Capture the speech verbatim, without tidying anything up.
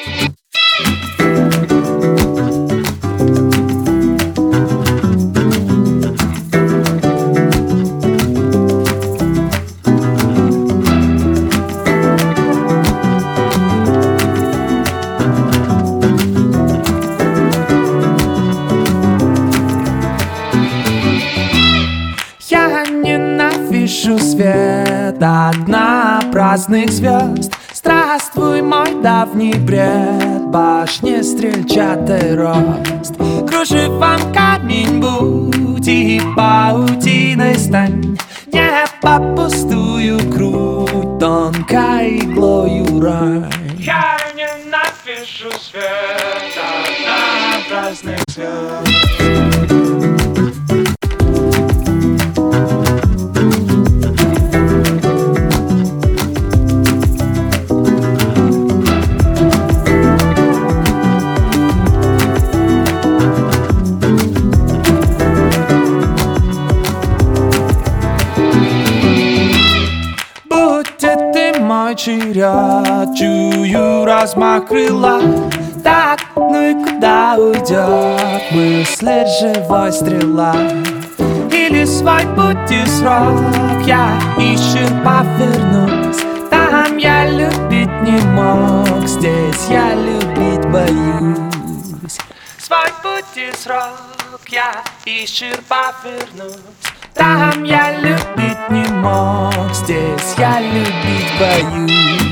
Вижу свет однообразных звезд. Здравствуй, мой давний бред, башни стрельчатый рост. Кружевом камень будь и паутиной стань. Небо пустую грудь тонкой иглою рай. Я ненавижу свет однообразных звезд. Мой черед, чую размах крыла. Так, ну и куда уйдет мысль живой стрела? Или свой путь и срок я исчерпав вернусь. Там я любить не мог, здесь я любить боюсь. Свой путь и срок я исчерпав вернусь. Там я любить не мог, здесь я любить боюсь.